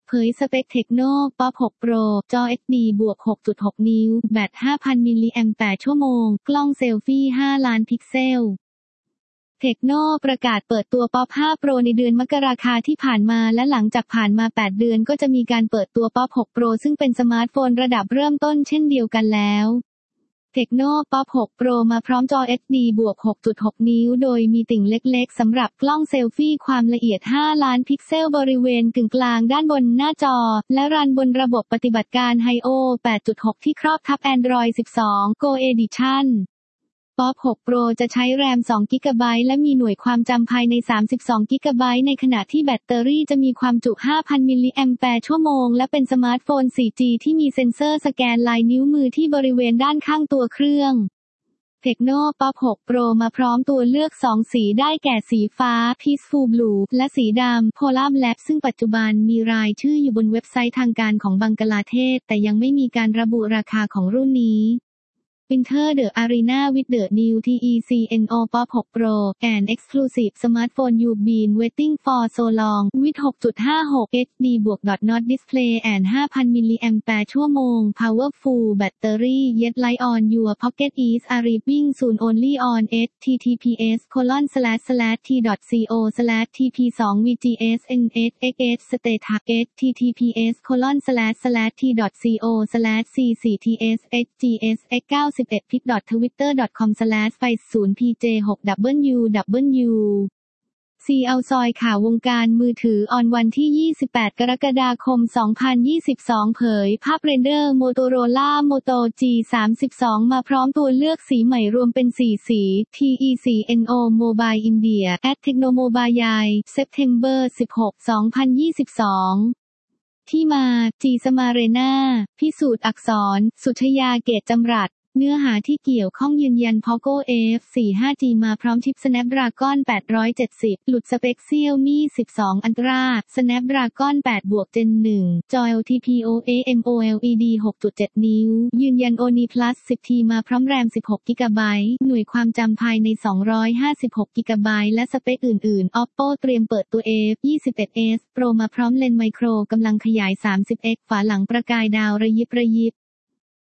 เผยสเปค Tecno Pop 6 Pro จอ HD บวก 6.6 นิ้ว แบต 5,000 มิลลิแอมป์ชั่วโมง กล้องเซลฟี่ 5 ล้านพิกเซลTecno ประกาศเปิดตัว Pop 5 Pro ในเดือนมกราคมที่ผ่านมาและหลังจากผ่านมา 8 เดือนก็จะมีการเปิดตัว Pop 6 Pro ซึ่งเป็นสมาร์ทโฟนระดับเริ่มต้นเช่นเดียวกันแล้วTecno Pop 6 Pro มาพร้อมจอ HD บวก 6.6 นิ้วโดยมีติ่งเล็กๆสำหรับกล้องเซลฟี่ความละเอียด 5 ล้านพิกเซลบริเวณกึ่งกลางด้านบนหน้าจอและรันบนระบบปฏิบัติการ Helio 8.6 ที่ครอบทับ Android 12 Go Edition Pop 6 Pro จะใช้แรม 2 กิกะไบต์และมีหน่วยความจำภายใน 32 กิกะไบต์ในขณะที่แบตเตอรี่จะมีความจุ 5,000 มิลลิแอมป์ชั่วโมงและเป็นสมาร์ทโฟน 4G ที่มีเซ็นเซอร์สแกนลายนิ้วมือที่บริเวณด้านข้างตัวเครื่องTecno Pop 6 Pro มาพร้อมตัวเลือก 2 สีได้แก่สีฟ้า Peaceful Blue และสีดำ Polar Black ซึ่งปัจจุบันมีรายชื่ออยู่บนเว็บไซต์ทางการของบังกลาเทศแต่ยังไม่มีการระบุราคาของรุ่นนี้ Enter the arena with the new Tecno Pop 6 Pro, an exclusive smartphone you've been waiting for so long, with 6.56 HD not display and 5,000 mAhชั่วโมง powerful battery yet light on your pocket is arriving soon only on https://t.co/tp2vgsnsxx status https://t.co/cct.cs@pit.twitter.com/face0pj6wwwซีเอาซอยข่าววงการมือถือออนวันที่ 28 กรกฎาคม 2022 เผยภาพเรนเดอร์ Motorola Moto G32 มาพร้อมตัวเลือกสีใหม่รวมเป็น 4 สี Tecno Mobile India at Tecnomobile September 16, 2022 ที่มา G Smarena พิสูจน์อักษร สุชยาเกตจำรัดเนื้อหาที่เกี่ยวข้องยืนยัน Poco F4 5G มาพร้อมชิป Snapdragon 870 หลุดสเปค Xiaomi 12 Ultra Snapdragon 8 Gen 1 จอ LTPO AMOLED 6.7 นิ้วยืนยัน ONI Plus 10T มาพร้อมแรม 16 กิกะไบต์หน่วยความจำภายใน 256 กิกะไบต์และสเปคอื่นๆ Oppo เตรียมเปิดตัว F21s Pro มาพร้อมเลนส์ไมโครกำลังขยาย 30x ฝาหลังประกายดาวระยิบ